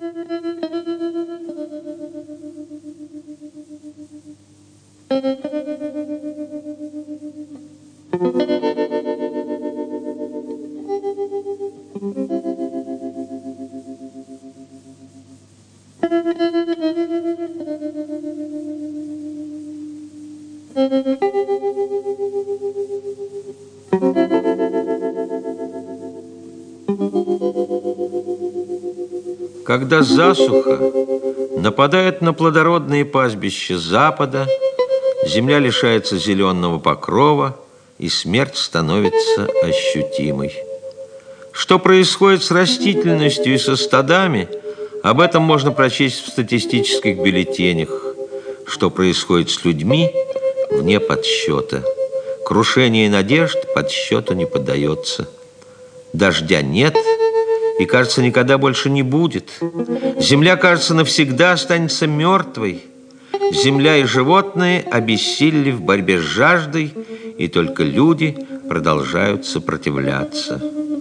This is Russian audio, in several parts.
Когда засуха нападает на плодородные пастбища Запада, земля лишается зеленого покрова, и смерть становится ощутимой. Что происходит с растительностью и со стадами, об этом можно прочесть в статистических бюллетенях. Что происходит с людьми, вне подсчета. Крушение надежд подсчету не поддается. Дождя нет и, кажется, никогда больше не будет. Земля, кажется, навсегда останется мертвой. Земля и животные обессилели в борьбе с жаждой, и только люди продолжают сопротивляться.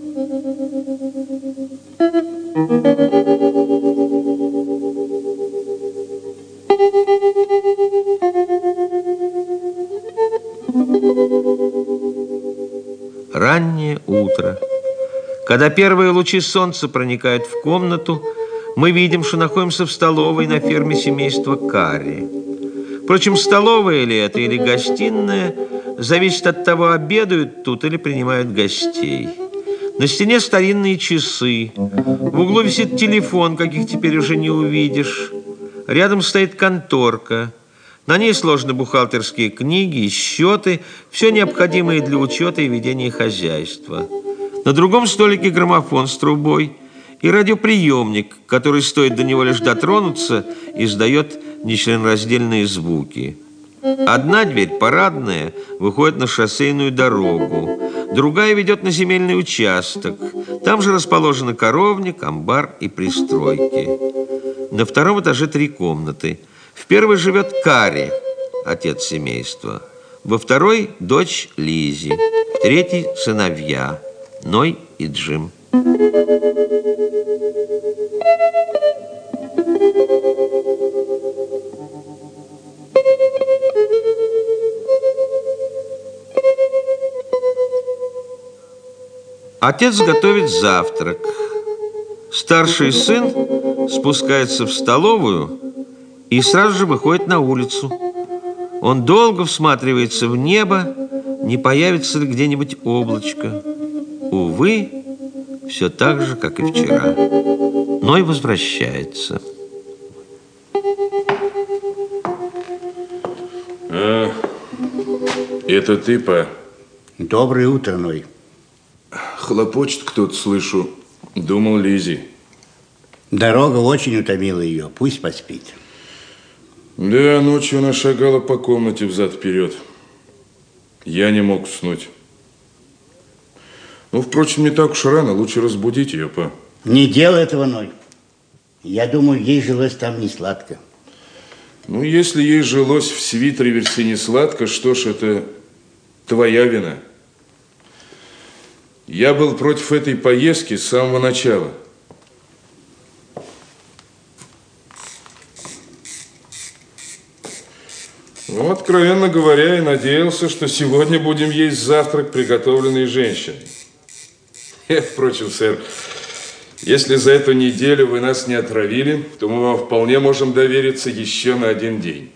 Раннее утро. Когда первые лучи солнца проникают в комнату, мы видим, что находимся в столовой на ферме семейства Карри. Впрочем, столовая ли это или гостиная, зависит от того, обедают тут или принимают гостей. На стене старинные часы. В углу висит телефон, каких теперь уже не увидишь. Рядом стоит конторка. На ней сложены бухгалтерские книги и счеты, все необходимое для учета и ведения хозяйства. На другом столике граммофон с трубой и радиоприемник, который, стоит до него лишь дотронуться, издает нечленораздельные звуки. Одна дверь, парадная, выходит на шоссейную дорогу, другая ведет на земельный участок. Там же расположены коровник, амбар и пристройки. На втором этаже 3 комнаты. В первой живет Карри, отец семейства. Во второй – дочь Лизи. В третьей – сыновья Ной и Джим. Отец готовит завтрак. Старший сын спускается в столовую и сразу же выходит на улицу. Он долго всматривается в небо, не появится ли где-нибудь облачко. Увы, все так же, как и вчера. Ной возвращается. Это ты, па? Доброе утро, Ной. Хлопочет кто-то, слышу. Думал, Лизи. Дорога очень утомила ее. Пусть поспит. Да, ночью она шагала по комнате взад-вперед. Я не мог уснуть. Ну, впрочем, не так уж рано. Лучше разбудить ее, па. Не делай этого, Ной. Я думаю, ей жилось там не сладко. Ну, если ей жилось в Свит-Риверсе не сладко, что ж, это твоя вина. Я был против этой поездки с самого начала. Ну, откровенно говоря, я надеялся, что сегодня будем есть завтрак, приготовленный женщиной. Впрочем, сэр, если за эту неделю вы нас не отравили, то мы вам вполне можем довериться еще на 1 день.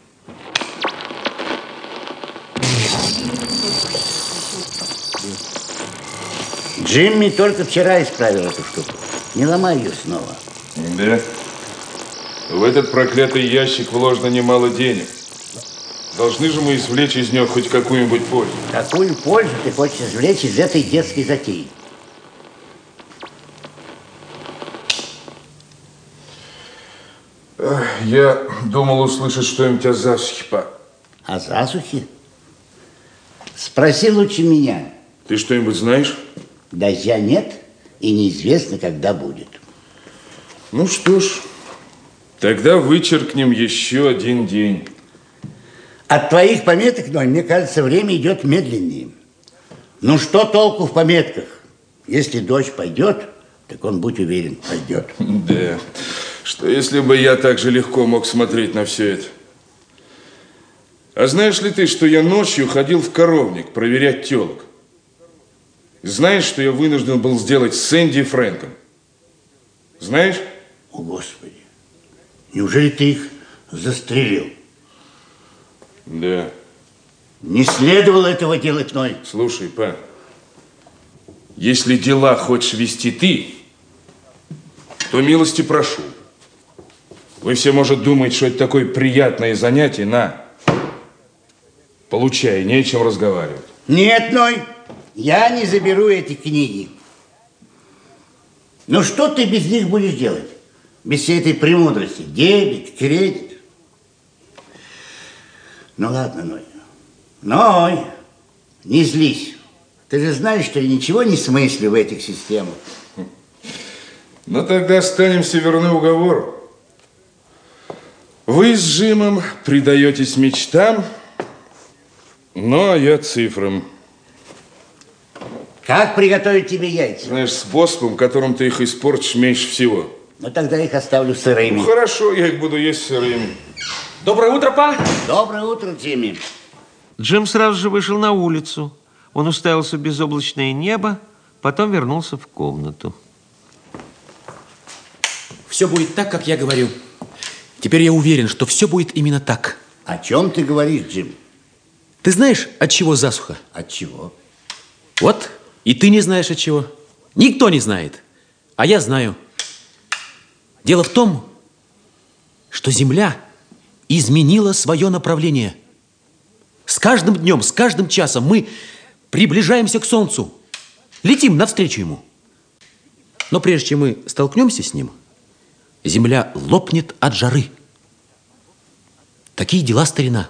Джимми только вчера исправил эту штуку. Не ломай ее снова. Да? В этот проклятый ящик вложено немало денег. Должны же мы извлечь из него хоть какую-нибудь пользу. Какую пользу ты хочешь извлечь из этой детской затеи? Я думал услышать что-нибудь о засухе, па. О засухе? Спроси лучше меня. Ты что-нибудь знаешь? Дождя нет, и неизвестно, когда будет. Ну что ж, тогда вычеркнем еще 1 день. От твоих пометок, Ной, мне кажется, время идет медленнее. Ну что толку в пометках? Если дождь пойдет, так он, будь уверен, пойдет. Да. Что если бы я так же легко мог смотреть на все это? А знаешь ли ты, что я ночью ходил в коровник проверять телок? Знаешь, что я вынужден был сделать с Сэнди и Фрэнком? Знаешь? О, Господи. Неужели ты их застрелил? Да. Не следовало этого делать, Ной. Слушай, па, если дела хочешь вести ты, то милости прошу. Вы все, может, думаете, что это такое приятное занятие. На, получай, не о чем разговаривать. Нет, Ной, я не заберу эти книги. Ну, что ты без них будешь делать? Без всей этой премудрости. Дебет, кредит. Ну, ладно, Ной. Ной, не злись. Ты же знаешь, что я ничего не смыслю в этих системах. Ну, тогда останемся верны уговору. Вы с Джимом предаетесь мечтам, ну, а я цифрам. Как приготовить тебе яйца? Знаешь, способом, которым ты их испортишь меньше всего. Ну, тогда их оставлю сырыми. Ну, хорошо, я их буду есть сырыми. Доброе утро, па! Доброе утро, Джимми. Джим сразу же вышел на улицу. Он уставился в безоблачное небо, потом вернулся в комнату. Все будет так, как я говорю. Теперь я уверен, что все будет именно так. О чем ты говоришь, Джим? Ты знаешь, от чего засуха? От чего? Вот, и ты не знаешь от чего. Никто не знает. А я знаю. Дело в том, что Земля изменила свое направление. С каждым днем, с каждым часом мы приближаемся к Солнцу. Летим навстречу ему. Но прежде чем мы столкнемся с ним, Земля лопнет от жары. Такие дела, старина.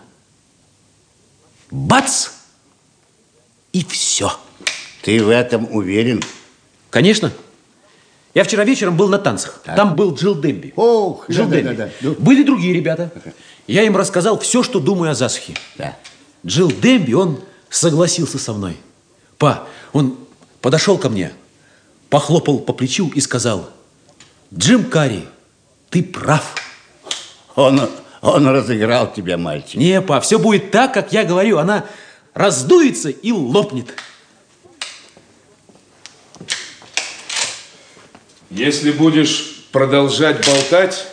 Бац! И все. Ты в этом уверен? Конечно. Я вчера вечером был на танцах. Так. Там был Джилл Демби. Ох, Джилл Демби. да. Были другие ребята. Я им рассказал все, что думаю о засухе. Да. Джилл Демби, он согласился со мной. Па, он подошел ко мне, похлопал по плечу и сказал: Джим Карри, ты прав. Он разыграл тебя, мальчик. Не, па, все будет так, как я говорю. Она раздуется и лопнет. Если будешь продолжать болтать,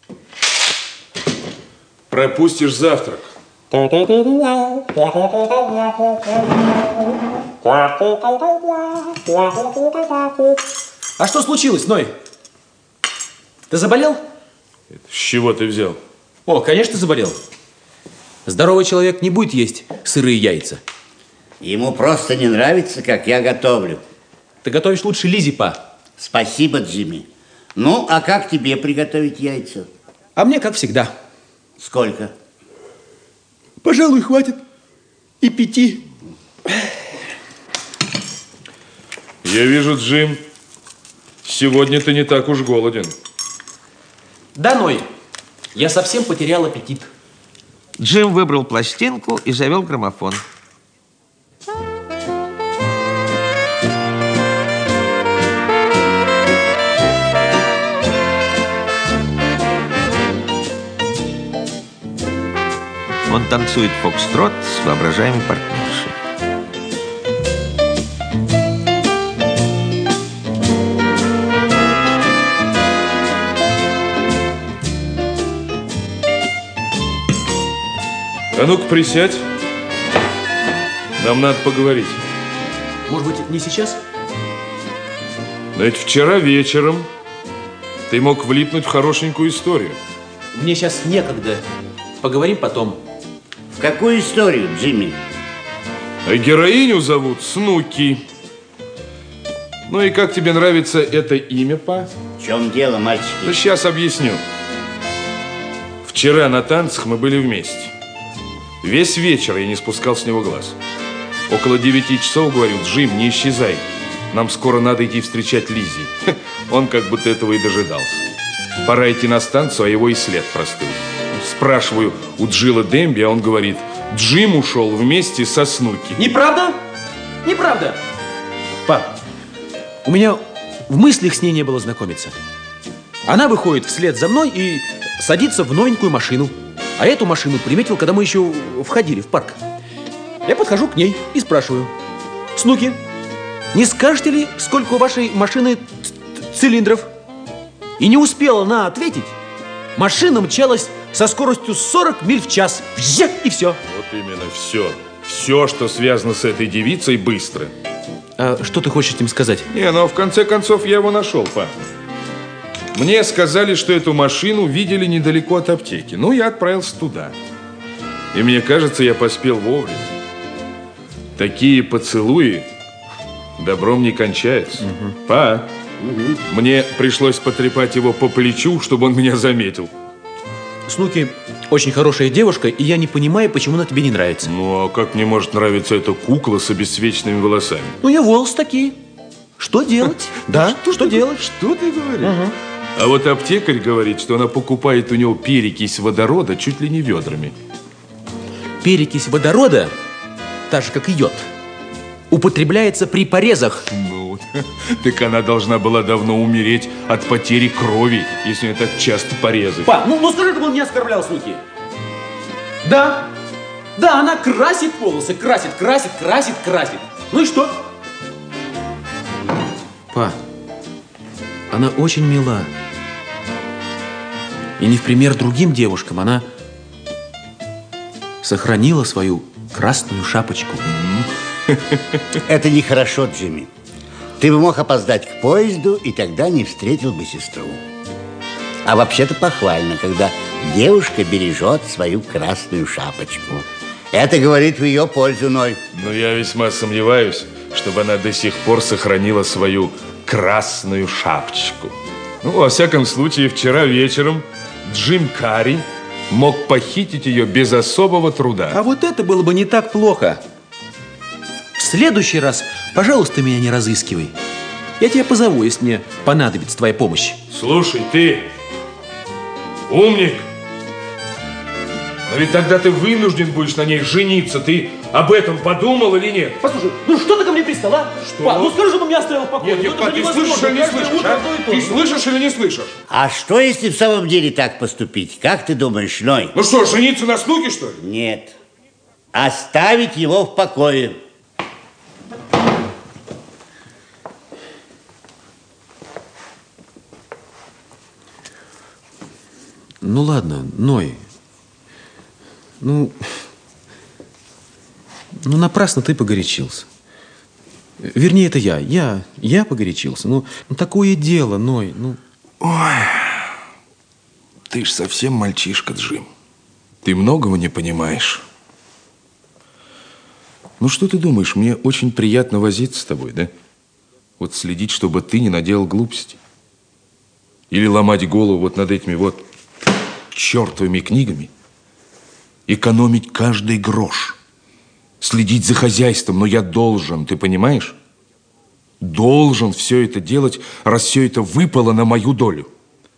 пропустишь завтрак. А что случилось, Ной? Ты заболел? С чего ты взял? О, конечно, заболел. Здоровый человек не будет есть сырые яйца. Ему просто не нравится, как я готовлю. Ты готовишь лучше Лизи, па. Спасибо, Джимми. Ну, а как тебе приготовить яйца? А мне, как всегда. Сколько? Пожалуй, хватит и 5. Я вижу, Джим, сегодня ты не так уж голоден. Да, Ной, я совсем потерял аппетит. Джим выбрал пластинку и завел граммофон. Он танцует фокстрот с воображаемой партнершей. А ну-ка, присядь. Нам надо поговорить. Может быть, не сейчас? Но ведь вчера вечером ты мог влипнуть в хорошенькую историю. Мне сейчас некогда. Поговорим потом. В какую историю, Джимми? А героиню зовут Снуки. Ну и как тебе нравится это имя, па? В чем дело, мальчики? Да сейчас объясню. Вчера на танцах мы были вместе. Весь вечер я не спускал с него глаз. Около 9 часов говорю: Джим, не исчезай. Нам скоро надо идти встречать Лиззи. Он как будто этого и дожидался. Пора идти на станцию, а его и след простыл. Спрашиваю у Джилла Демби, а он говорит: Джим ушел вместе со Снуки. Неправда? Неправда. Пап, у меня в мыслях с ней не было знакомиться. Она выходит вслед за мной и садится в новенькую машину. А эту машину приметил, когда мы еще входили в парк. Я подхожу к ней и спрашиваю: Снуки, не скажете ли, сколько у вашей машины цилиндров? И не успела она ответить. Машина мчалась со скоростью 40 миль в час. Взяк, и все. Вот именно все. Все, что связано с этой девицей, быстро. А что ты хочешь этим сказать? Не, но в конце концов я его нашел, пап. Мне сказали, что эту машину видели недалеко от аптеки. Ну, я отправился туда. И мне кажется, я поспел вовремя. Такие поцелуи добром не кончаются. Па, мне пришлось потрепать его по плечу, чтобы он меня заметил. Снуки очень хорошая девушка, и я не понимаю, почему она тебе не нравится. Ну, а как мне может нравиться эта кукла с обесцвеченными волосами? Ну, я волосы такие. Что делать? Да, что делать? Что ты говоришь? А вот аптекарь говорит, что она покупает у него перекись водорода чуть ли не ведрами. Перекись водорода, так же как и йод, употребляется при порезах. Ну, так она должна была давно умереть от потери крови, если у нее так часто порезы. Па, ну скажи, чтобы он не оскорблял, Снуки. Да, она красит волосы, красит. Ну и что? Па, она очень мила. И не в пример другим девушкам, она сохранила свою красную шапочку. Это нехорошо, Джимми. Ты бы мог опоздать к поезду, и тогда не встретил бы сестру. А вообще-то похвально, когда девушка бережет свою красную шапочку. Это говорит в ее пользу, Ной. Но я весьма сомневаюсь, чтобы она до сих пор сохранила свою красную шапочку. Ну, во всяком случае, вчера вечером Джим Карри мог похитить ее без особого труда. А вот это было бы не так плохо. В следующий раз, пожалуйста, меня не разыскивай. Я тебя позову, если мне понадобится твоя помощь. Слушай, ты умник. Но ведь тогда ты вынужден будешь на ней жениться. Ты об этом подумал или нет? Послушай, ну что ты ко мне пристал, а? Что? Па, ну скажи, чтобы меня оставил в покое. Нет, па, ты слышишь или не слышишь? А? Ты слышишь или не слышишь? А что, если в самом деле так поступить? Как ты думаешь, Ной? Ну что, жениться на Снуке, что ли? Нет. Оставить его в покое. Ну ладно, Ной. Ну, напрасно ты погорячился. Вернее, это я погорячился. Ну, такое дело, Ной. Ну. Ой, ты ж совсем мальчишка, Джим. Ты многого не понимаешь. Ну, что ты думаешь, мне очень приятно возиться с тобой, да? Вот следить, чтобы ты не наделал глупости. Или ломать голову вот над этими вот чертовыми книгами. Экономить каждый грош. Следить за хозяйством, но я должен, ты понимаешь? Должен все это делать, раз все это выпало на мою долю.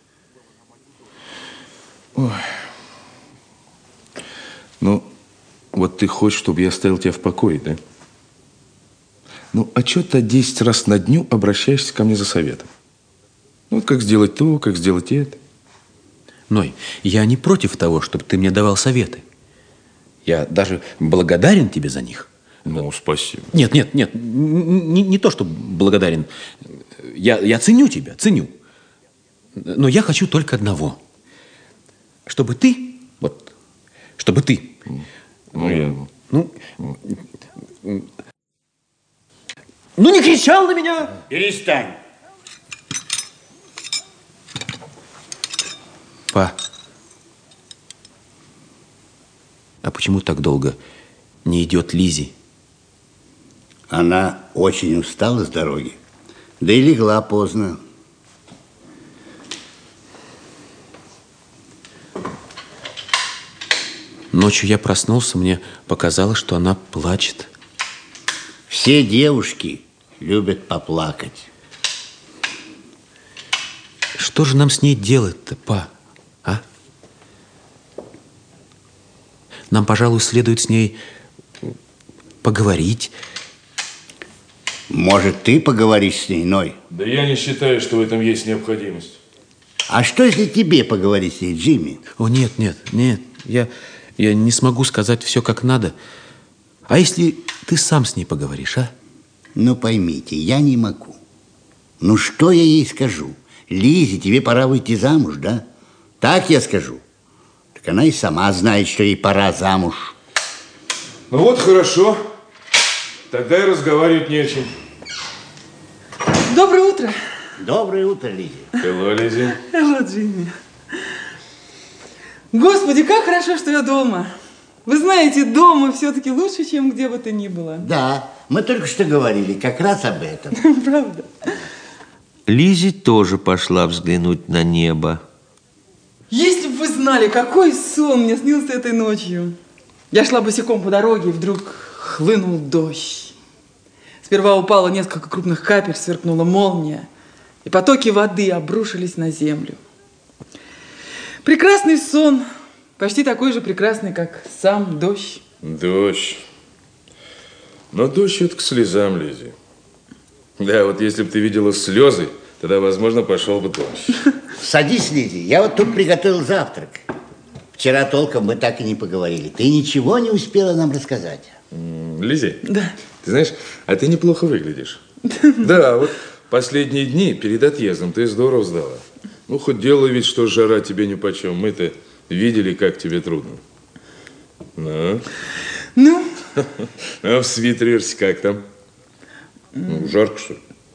Ой. Ну, вот ты хочешь, чтобы я оставил тебя в покое, да? Ну, а что ты 10 раз на дню обращаешься ко мне за советом? Ну, вот как сделать то, как сделать это. Ной, я не против того, чтобы ты мне давал советы. Я даже благодарен тебе за них. Ну, спасибо. Нет, не то, что благодарен. Я ценю тебя, ценю. Но я хочу только одного. Чтобы ты, чтобы ты... Ну, не кричал на меня! Перестань. Па, а почему так долго не идет Лизи? Она очень устала с дороги, да и легла поздно. Ночью я проснулся, мне показалось, что она плачет. Все девушки любят поплакать. Что же нам с ней делать-то, па? А? Нам, пожалуй, следует с ней поговорить. Может, ты поговоришь с ней, Ной? Да я не считаю, что в этом есть необходимость. А что, если тебе поговорить с ней, Джимми? О, нет, нет, нет. Я не смогу сказать все как надо. А если ты сам с ней поговоришь, а? Ну, поймите, я не могу. Ну, что я ей скажу? Лизе, тебе пора выйти замуж, да? Так я скажу. Так она и сама знает, что ей пора замуж. Ну вот, хорошо. Тогда и разговаривать не о чем. Доброе утро. Доброе утро, Лизе. Hello, Лизи. Hello, Джимми. Господи, как хорошо, что я дома. Вы знаете, дома все-таки лучше, чем где бы то ни было. Да, мы только что говорили как раз об этом. Правда. Лизи тоже пошла взглянуть на небо. Если бы вы знали, какой сон мне снился этой ночью. Я шла босиком по дороге, и вдруг хлынул дождь. Сперва упало несколько крупных капель, сверкнула молния, и потоки воды обрушились на землю. Прекрасный сон, почти такой же прекрасный, как сам дождь. Дождь. Но дождь это к слезам, Лизи. Да, вот если бы ты видела слезы, тогда, возможно, пошел бы дождь. Садись, Лизи, я вот тут приготовил завтрак. Вчера толком мы так и не поговорили. Ты ничего не успела нам рассказать. Лизи, Да. ты знаешь, а ты неплохо выглядишь. Да, вот последние дни перед отъездом ты здорово сдала. Ну, хоть делай вид, что жара тебе нипочем. Мы-то видели, как тебе трудно. Ну? Ну? А в Свитриверсе как там? Ну, жарко, что ли?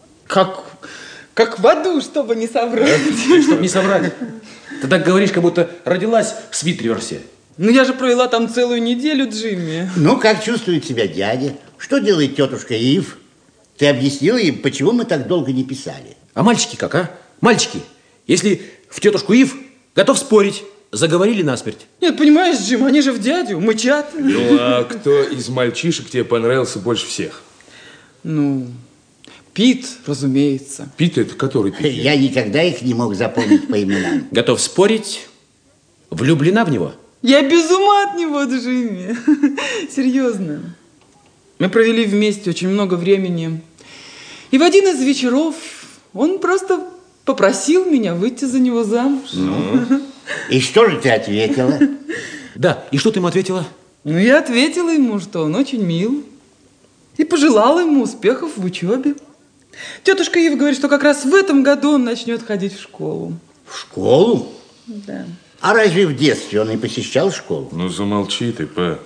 Как в аду, чтобы не соврать. Чтобы не соврать. Ты так говоришь, как будто родилась в Свитриверсе. Ну, я же провела там целую неделю, Джимми. Ну, как чувствует себя дядя? Что делает тетушка Ив? Ты объяснила им, почему мы так долго не писали? А мальчики как, а? Мальчики, если в тетушку Ив, готов спорить, заговорили насмерть. Нет, понимаешь, Джим, они же в дядю, мычат. Ну, а кто из мальчишек тебе понравился больше всех? Ну, Пит, разумеется. Пит это который Пит? Я никогда их не мог запомнить по именам. Готов спорить, влюблена в него. Я без ума от него, Джимми. Серьезно. Мы провели вместе очень много времени. И в один из вечеров он просто попросил меня выйти за него замуж. И что же ты ответила? Да, и что ты ему ответила? Ну, я ответила ему, что он очень мил. И пожелала ему успехов в учебе. Тетушка Ива говорит, что как раз в этом году он начнет ходить в школу. В школу? Да. А разве в детстве он и посещал школу? Ну, замолчи ты, па.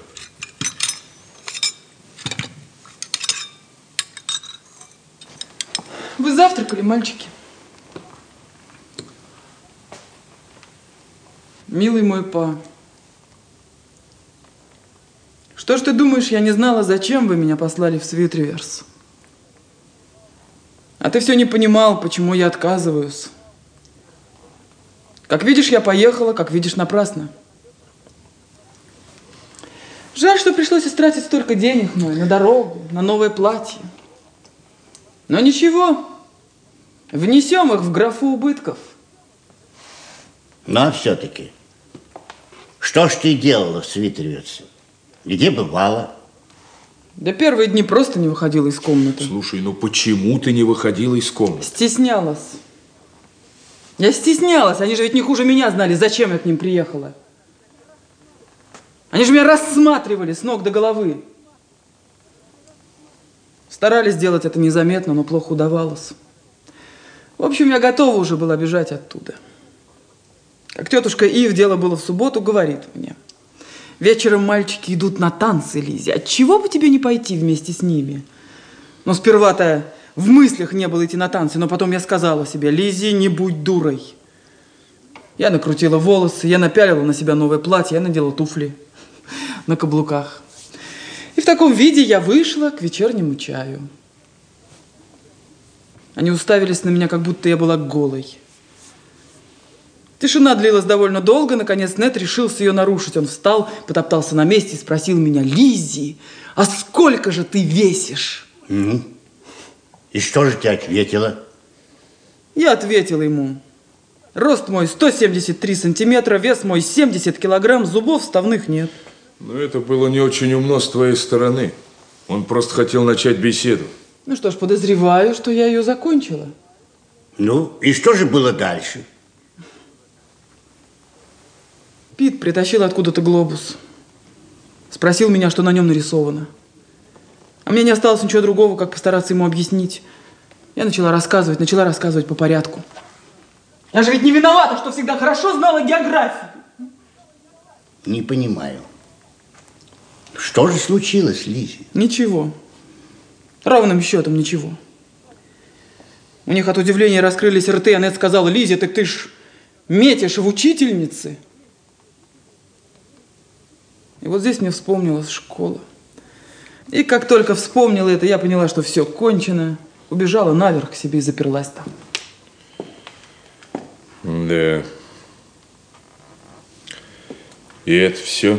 Вы завтракали, мальчики? Милый мой па, что ж ты думаешь, я не знала, зачем вы меня послали в Свитриверс? А ты все не понимал, почему я отказываюсь. Как видишь, я поехала, как видишь, напрасно. Жаль, что пришлось истратить столько денег на дорогу, на новое платье. Но ничего, внесем их в графу убытков. Но все-таки, что ж ты делала в Свитриверсе? Где бывала? Да первые дни просто не выходила из комнаты. Слушай, ну почему ты не выходила из комнаты? Стеснялась. Я стеснялась. Они же ведь не хуже меня знали, зачем я к ним приехала. Они же меня рассматривали с ног до головы. Старались сделать это незаметно, но плохо удавалось. В общем, я готова уже была бежать оттуда. Как тетушка Ив, дело было в субботу, говорит мне: вечером мальчики идут на танцы, Лизи. Отчего бы тебе не пойти вместе с ними? Но сперва-то в мыслях не было идти на танцы, но потом я сказала себе: Лизи, не будь дурой. Я накрутила волосы, я напялила на себя новое платье, я надела туфли на каблуках. И в таком виде я вышла к вечернему чаю. Они уставились на меня, как будто я была голой. Тишина длилась довольно долго. Наконец Нед решился ее нарушить. Он встал, потоптался на месте и спросил меня: Лизи, а сколько же ты весишь? И что же ты ответила? Я ответила ему: рост мой 173 сантиметра, вес мой 70 килограмм, зубов вставных нет. Ну, это было не очень умно с твоей стороны. Он просто хотел начать беседу. Ну что ж, подозреваю, что я ее закончила. Ну, и что же было дальше? Пит притащил откуда-то глобус. Спросил меня, что на нем нарисовано. А мне не осталось ничего другого, как постараться ему объяснить. Я начала рассказывать по порядку. Я же ведь не виновата, что всегда хорошо знала географию. Не понимаю. Что же случилось, Лизи? Ничего. Ровным счетом ничего. У них от удивления раскрылись рты, Аннет сказала: Лизи, так ты ж метишь в учительницы. И вот здесь мне вспомнилась школа. И как только вспомнила это, я поняла, что все кончено. Убежала наверх к себе и заперлась там. Да. И это все?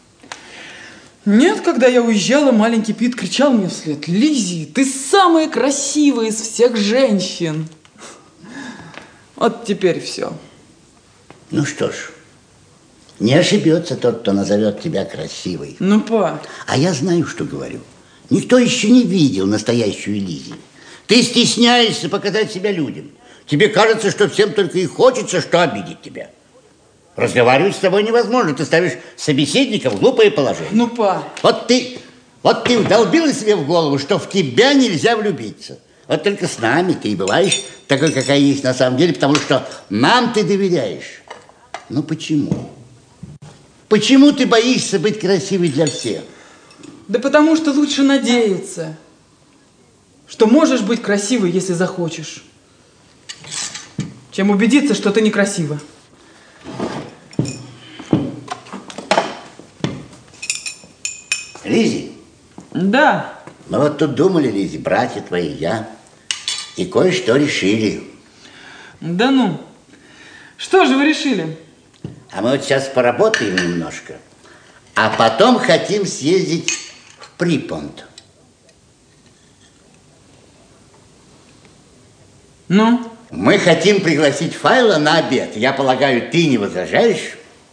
Нет, когда я уезжала, маленький Пит кричал мне вслед: Лизи, ты самая красивая из всех женщин. Вот теперь все. Ну что ж, не ошибется тот, кто назовет тебя красивой. Ну, па. А я знаю, что говорю. Никто еще не видел настоящую Лизи. Ты стесняешься показать себя людям. Тебе кажется, что всем только и хочется, что обидеть тебя. Разговаривать с тобой невозможно. Ты ставишь собеседника в глупое положение. Ну, па. Вот ты вдолбила себе в голову, что в тебя нельзя влюбиться. Вот только с нами ты и бываешь такой, какая есть на самом деле, потому что нам ты доверяешь. Ну почему? Почему ты боишься быть красивой для всех? Да потому что лучше надеяться, что можешь быть красивой, если захочешь, чем убедиться, что ты некрасива. Лизи? Да. Мы вот тут думали, Лизи, братья твои, я, и кое-что решили. Да ну, что же вы решили? А мы вот сейчас поработаем немножко, а потом хотим съездить в Припонт. Ну? Мы хотим пригласить Файла на обед. Я полагаю, ты не возражаешь?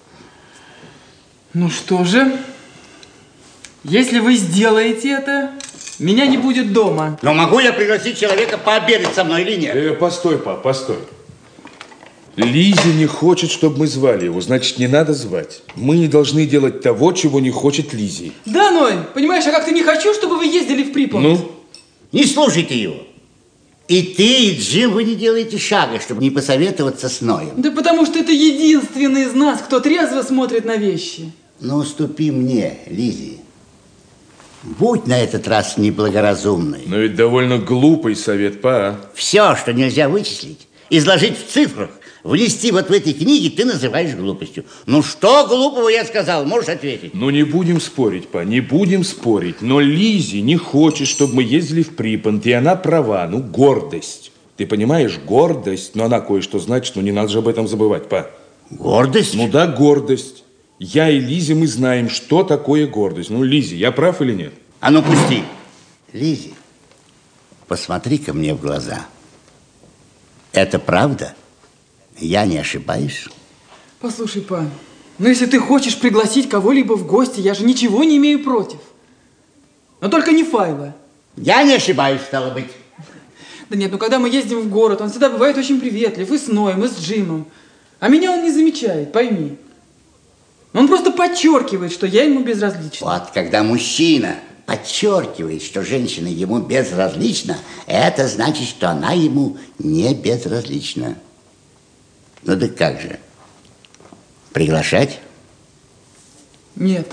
Ну что же, если вы сделаете это, меня не будет дома. Но могу я пригласить человека пообедать со мной или нет? Постой, пап, постой. Лизи не хочет, чтобы мы звали его, значит, не надо звать. Мы не должны делать того, чего не хочет Лизи. Да, Ной, понимаешь, я как-то не хочу, чтобы вы ездили в Припонт. Ну? Не слушайте его. И ты, и Джим, вы не делаете шага, чтобы не посоветоваться с Ноем. Да потому что это единственный из нас, кто трезво смотрит на вещи. Ну, уступи мне, Лизи. Будь на этот раз неблагоразумной. Но ведь довольно глупый совет, па. Все, что нельзя вычислить, изложить в цифрах, внести вот в эти книги, ты называешь глупостью. Ну, что глупого я сказал? Можешь ответить? Ну, не будем спорить, па, не будем спорить. Но Лизи не хочет, чтобы мы ездили в Припонт, и она права. Ну, гордость. Ты понимаешь, гордость, но она кое-что значит, но не надо же об этом забывать, па. Гордость? Ну да, гордость. Я и Лизи, мы знаем, что такое гордость. Ну, Лизи, я прав или нет? А ну, пусти. Лизи, посмотри-ка мне в глаза. Это правда? Я не ошибаюсь? Послушай, па, ну если ты хочешь пригласить кого-либо в гости, я же ничего не имею против. Но только не Файла. Я не ошибаюсь, стало быть. Да нет, ну когда мы ездим в город, он всегда бывает очень приветлив. И с Ноем, и с Джимом. А меня он не замечает, пойми. Он просто подчеркивает, что я ему безразлична. Вот, когда мужчина подчеркивает, что женщина ему безразлична, это значит, что она ему не безразлична. Ну да как же? Приглашать? Нет.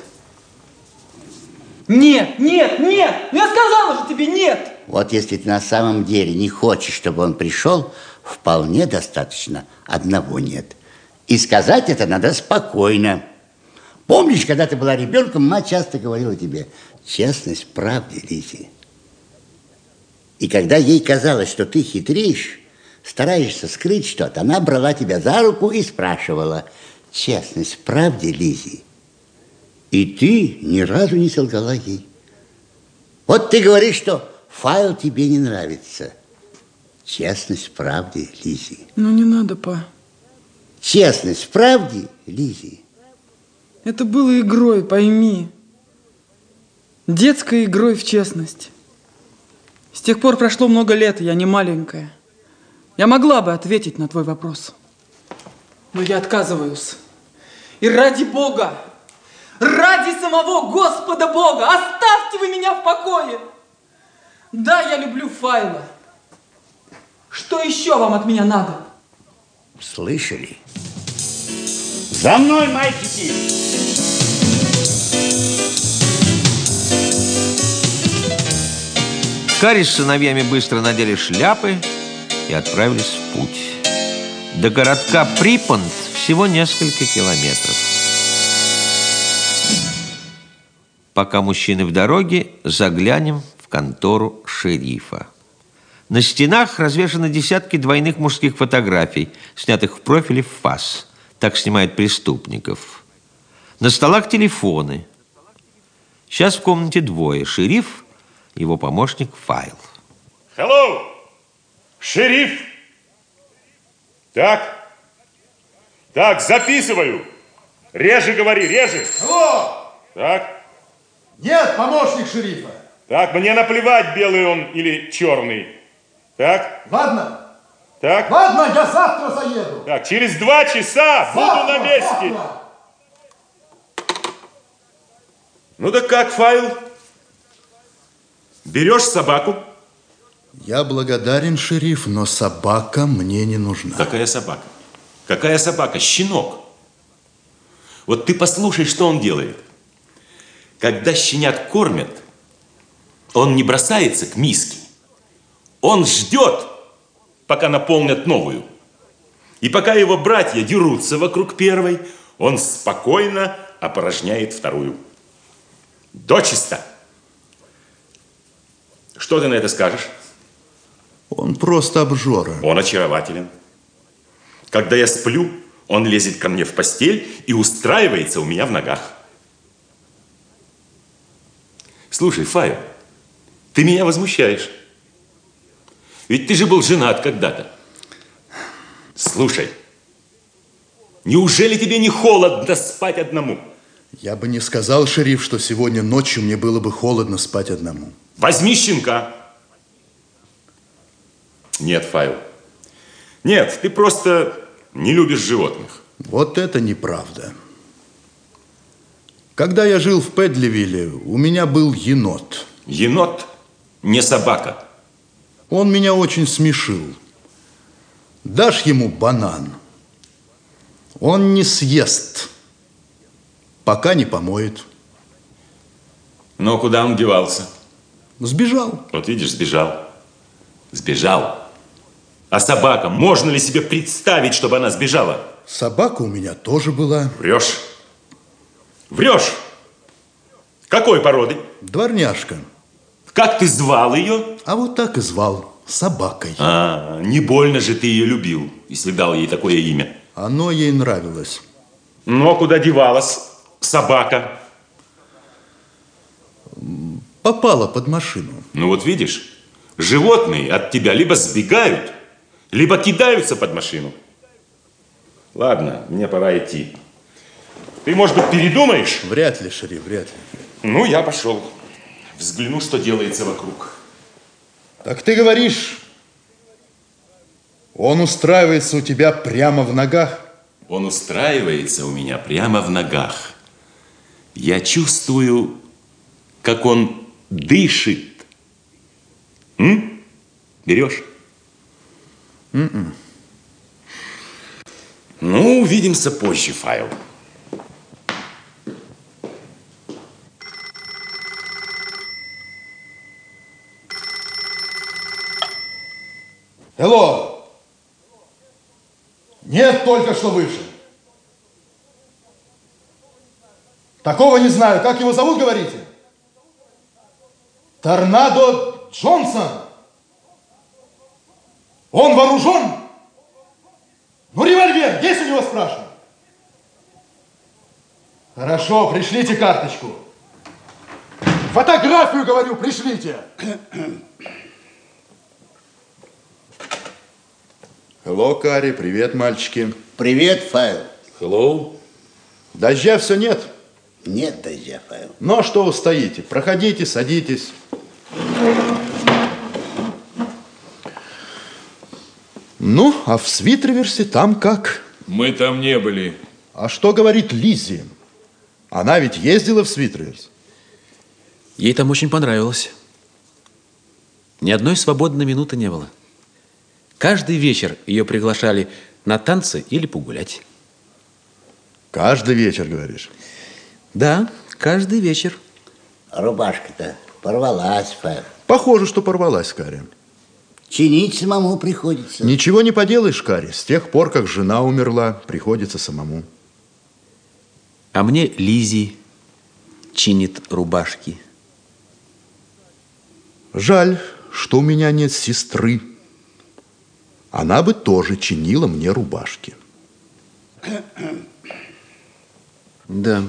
Нет, нет, нет! Я сказала же тебе нет! Вот если ты на самом деле не хочешь, чтобы он пришел, вполне достаточно одного нет. И сказать это надо спокойно. Помнишь, когда ты была ребенком, мать часто говорила тебе: честность в правде, Лизи. И когда ей казалось, что ты хитришь, стараешься скрыть что-то, она брала тебя за руку и спрашивала: честность в правде, Лизи? И ты ни разу не солгала ей. Вот ты говоришь, что Файл тебе не нравится. Честность в правде, Лизи. Ну не надо, па. Честность в правде, Лизи. Это было игрой, пойми. Детской игрой в честность. С тех пор прошло много лет, я не маленькая. Я могла бы ответить на твой вопрос. Но я отказываюсь. И ради Бога, ради самого Господа Бога, оставьте вы меня в покое. Да, я люблю Файла. Что еще вам от меня надо? Слышали? За мной, мальчики! Карри с сыновьями быстро надели шляпы и отправились в путь. До городка Припонт всего несколько километров. Пока мужчины в дороге, заглянем в контору шерифа. На стенах развешаны десятки двойных мужских фотографий, снятых в профиле в ФАС. Так снимают преступников. На столах телефоны. Сейчас в комнате двое. Шериф, его помощник Файл. Hello, шериф. Так, записываю. Реже говори, реже. Алло! Так. Нет, помощник шерифа. Так, мне наплевать, белый он или черный. Так. Ладно. Так. Ладно, я завтра заеду. Так, через 2 часа буду на месте. Завтра. Ну да как, Файл? Берешь собаку? Я благодарен, шериф, но собака мне не нужна. Какая собака? Какая собака? Щенок. Вот ты послушай, что он делает. Когда щенят кормят, он не бросается к миске. Он ждет, пока наполнят новую. И пока его братья дерутся вокруг первой, он спокойно опорожняет вторую. Дочисто. Что ты на это скажешь? Он просто обжора. Он очарователен. Когда я сплю, он лезет ко мне в постель и устраивается у меня в ногах. Слушай, Файл, ты меня возмущаешь. Ведь ты же был женат когда-то. Слушай, неужели тебе не холодно спать одному? Я бы не сказал, шериф, что сегодня ночью мне было бы холодно спать одному. Возьми щенка. Нет, Файл. Нет, ты просто не любишь животных. Вот это неправда. Когда я жил в Пэдливилле, у меня был енот. Енот не собака. Он меня очень смешил. Дашь ему банан, он не съест, пока не помоет. Но куда он девался? Сбежал. Вот видишь, сбежал. Сбежал. А собака, можно ли себе представить, чтобы она сбежала? Собака у меня тоже была. Врешь. Врешь. Какой породы? Дворняжка. Как ты звал ее? А вот так и звал. Собакой. А, не больно же ты ее любил, если дал ей такое имя. Оно ей нравилось. Но куда девалась собака? Попала под машину. Ну вот видишь, животные от тебя либо сбегают, либо кидаются под машину. Ладно, мне пора идти. Ты, может быть, передумаешь? Вряд ли, шериф, вряд ли. Ну, я пошел. Взгляну, что делается вокруг. Так ты говоришь, он устраивается у тебя прямо в ногах? Он устраивается у меня прямо в ногах. Я чувствую, как он дышит. Берешь? Ну, увидимся позже, Файл. Hello. Нет, только что вышел. Такого не знаю. Как его зовут, говорите? Торнадо Джонсон. Он вооружен? Ну, револьвер есть у него, спрашиваю? Хорошо, пришлите карточку. Фотографию, говорю, пришлите. Hello, Карри, привет, мальчики. Привет, Файл. Hello. Дождя все нет? Нет дождя, Файл. Ну, а что вы стоите? Проходите, садитесь. Ну, а в Свитриверсе там как? Мы там не были. А что говорит Лиззи? Она ведь ездила в Свитриверс. Ей там очень понравилось. Ни одной свободной минуты не было. Каждый вечер ее приглашали на танцы или погулять. Каждый вечер, говоришь? Да, каждый вечер. Рубашка-то порвалась, Павел. Похоже, что порвалась, Кари. Чинить самому приходится. Ничего не поделаешь, Кари. С тех пор, как жена умерла, приходится самому. А мне Лиззи чинит рубашки. Жаль, что у меня нет сестры. Она бы тоже чинила мне рубашки. Да.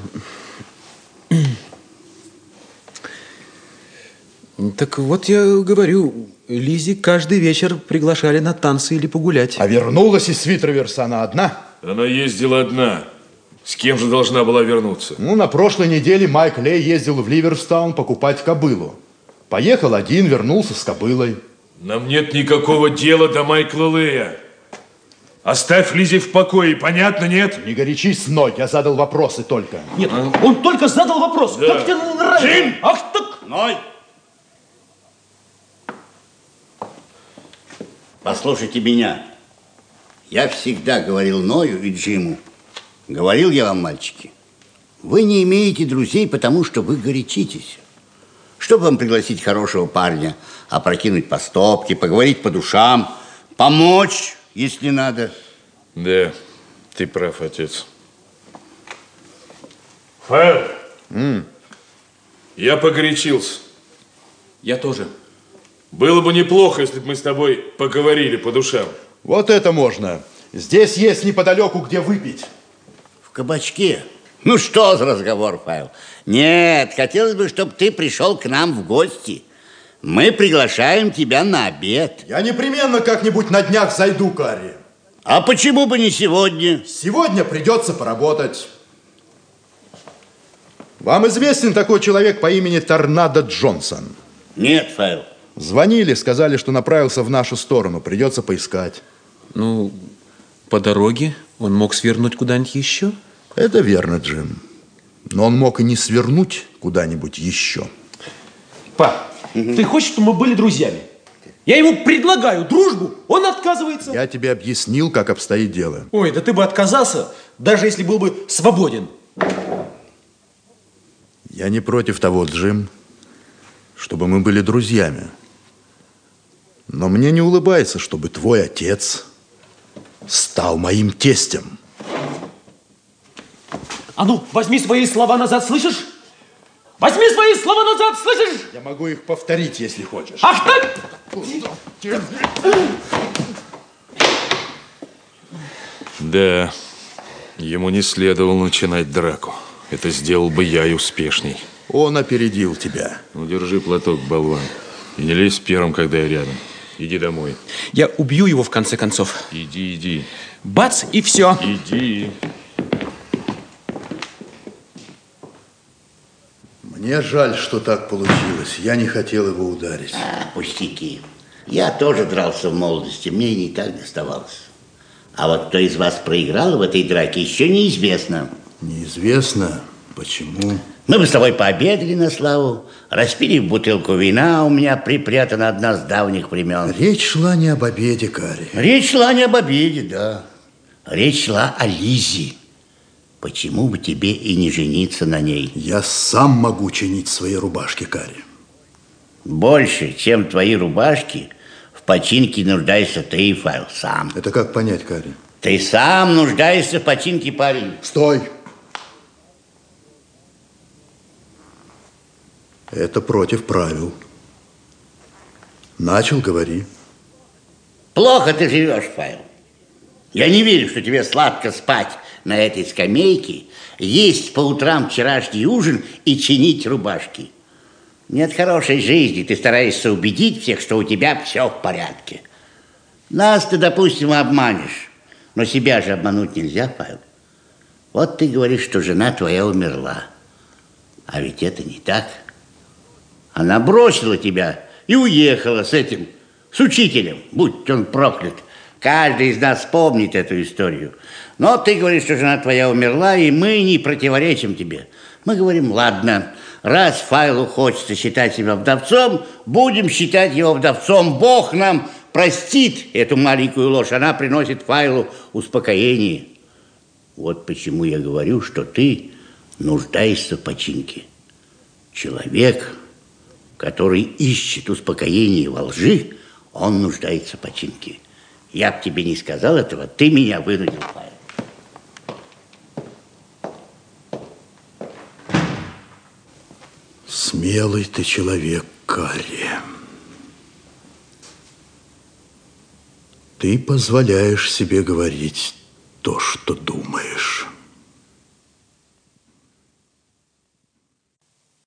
Так вот я говорю, Лиззи каждый вечер приглашали на танцы или погулять. А вернулась из Свитриверса она одна? Она ездила одна. С кем же должна была вернуться? Ну, на прошлой неделе Майк Лей ездил в Ливерстаун покупать кобылу. Поехал один, вернулся с кобылой. Нам нет никакого дела до Майкла Лея. Оставь Лиззи в покое, понятно, нет? Не горячись, Ной, я задал вопросы только. Нет, он только задал вопрос. Да. Как тебе нравится? Джим! Ах так! Ной! Послушайте меня. Я всегда говорил Ною и Джиму. Говорил я вам, мальчики, вы не имеете друзей, потому что вы горячитесь. Чтобы вам пригласить хорошего парня, опрокинуть по стопке, поговорить по душам, помочь, если надо. Да, ты прав, отец. Файл, я погорячился. Я тоже. Было бы неплохо, если бы мы с тобой поговорили по душам. Вот это можно. Здесь есть неподалеку, где выпить. В кабачке. Ну что за разговор, Павел? Нет, хотелось бы, чтобы ты пришел к нам в гости. Мы приглашаем тебя на обед. Я непременно как-нибудь на днях зайду, Карри. А почему бы не сегодня? Сегодня придется поработать. Вам известен такой человек по имени Торнадо Джонсон? Нет, Павел. Звонили, сказали, что направился в нашу сторону. Придется поискать. Ну, по дороге он мог свернуть куда-нибудь еще. Это верно, Джим. Но он мог и не свернуть куда-нибудь еще. Пап, ты хочешь, чтобы мы были друзьями? Я ему предлагаю дружбу, он отказывается. Я тебе объяснил, как обстоит дело. Ой, да ты бы отказался, даже если был бы свободен. Я не против того, Джим, чтобы мы были друзьями. Но мне не улыбается, чтобы твой отец стал моим тестем. А ну, возьми свои слова назад, слышишь? Возьми свои слова назад, слышишь? Я могу их повторить, если хочешь. Ах так! Да, ему не следовало начинать драку. Это сделал бы я и успешней. Он опередил тебя. Ну, держи платок, болван. И не лезь первым, когда я рядом. Иди домой. Я убью его в конце концов. Иди, иди. Бац, и все. Иди. Мне жаль, что так получилось. Я не хотел его ударить. Пустяки. Я тоже дрался в молодости, мне и не так доставалось. А вот кто из вас проиграл в этой драке, еще неизвестно. Неизвестно, почему. Мы бы с тобой пообедали на славу, распили бутылку вина, у меня припрятана одна с давних времен. Речь шла не об обеде, Карри. Речь шла не об обеде, да. Речь шла о Лизе. Почему бы тебе и не жениться на ней? Я сам могу чинить свои рубашки, Карри. Больше, чем твои рубашки, в починке нуждаешься ты, Файл, сам. Это как понять, Карри? Ты сам нуждаешься в починке, парень. Стой! Это против правил. Начал, говори. Плохо ты живешь, Файл. Я не верю, что тебе сладко спать на этой скамейке, есть по утрам вчерашний ужин и чинить рубашки. Нет хорошей жизни, ты стараешься убедить всех, что у тебя все в порядке. Нас ты, допустим, обманешь, но себя же обмануть нельзя, Павел. Вот ты говоришь, что жена твоя умерла, а ведь это не так. Она бросила тебя и уехала с этим, с учителем, будь он проклят, Каждый из нас помнит эту историю. Но ты говоришь, что жена твоя умерла, и мы не противоречим тебе. Мы говорим, ладно, раз Файлу хочется считать себя вдовцом, будем считать его вдовцом. Бог нам простит эту маленькую ложь. Она приносит Файлу успокоение. Вот почему я говорю, что ты нуждаешься в починке. Человек, который ищет успокоение во лжи, он нуждается в починке. Я б тебе не сказал этого, ты меня вынудил, Файл. Смелый ты человек, Карри. Ты позволяешь себе говорить то, что думаешь.